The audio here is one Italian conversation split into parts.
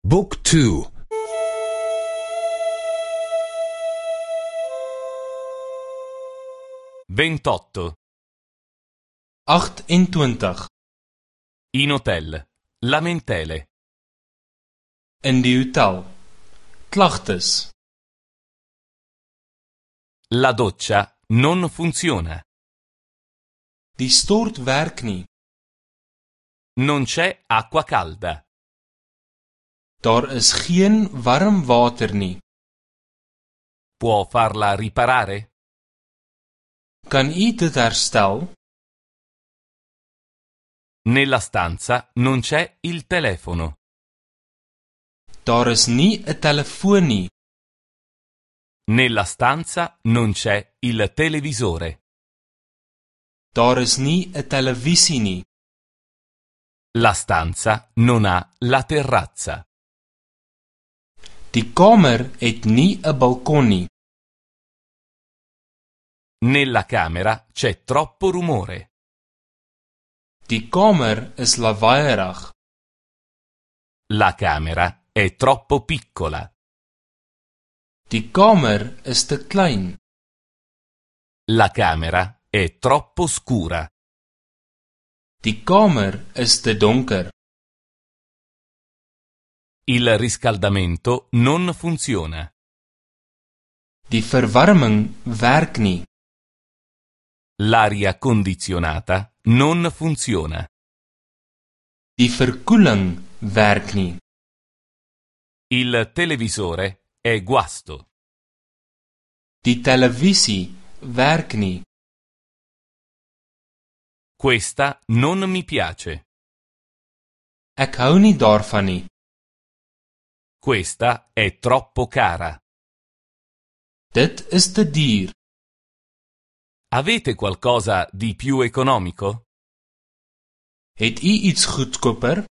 Book 2. 28. 28. In hotel. Lamentele. In die hotel. Klagtes. La doccia non funziona. Die stort werk nie. Non c'è acqua calda. Daar is geen warm water nie. Può farla riparare? Kan u dit herstel? Nella stanza non c'è il telefono. Daar is nie 'n telefoon nie. Nella stanza non c'è il televisore. Daar is nie 'n televisie nie. La stanza non ha la terrazza. Die kamer het nie 'n balkon nie. Nella camera c'è troppo rumore. Die kamer is lawaaierig. La camera è troppo piccola. Die kamer is te klein. La camera è troppo scura. Die kamer is te donker. Il riscaldamento non funziona. Die verwarming werk nie. L'aria condizionata non funziona. Die verkoeling werk nie. Il televisore è guasto. Die televisie werk nie. Questa non mi piace. Ek hou nie daarvan nie. Questa è troppo cara. Dit is te duur. Avete qualcosa di più economico? Het u iets goedkoper?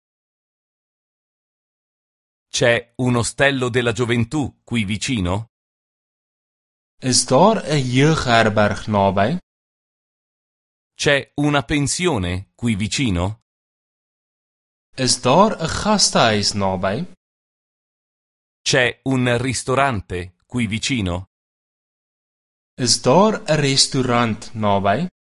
C'è un ostello della gioventù qui vicino? Is daar 'n jeugherberg naby? C'è una pensione qui vicino? Is daar 'n gastehuis naby? C'è un ristorante qui vicino? Is daar 'n restaurant naby?